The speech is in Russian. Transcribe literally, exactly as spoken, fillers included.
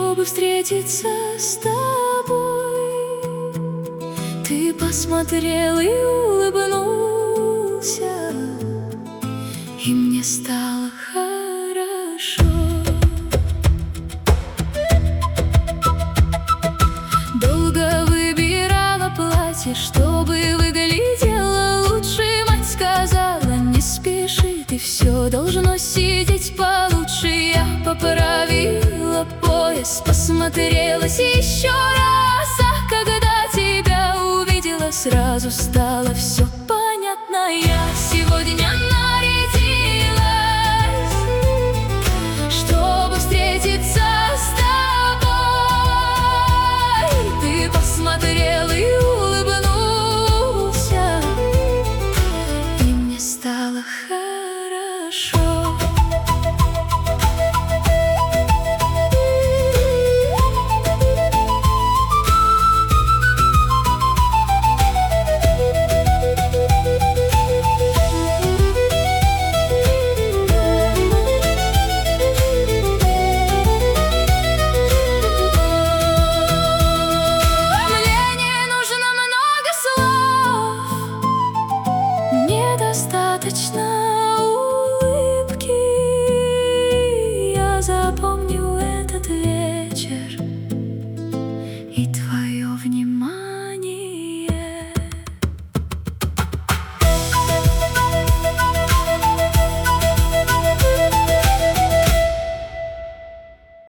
чтобы встретиться с тобой. Ты посмотрел и улыбнулся, и мне стало хорошо. Долго выбирала платье, чтобы выглядело лучше. Мать сказала: не спеши, ты все должно сидеть получше. Я поправила пояс, посмотрелась еще раз, а когда тебя увидела, сразу стало все понятно. Я сегодня нарядилась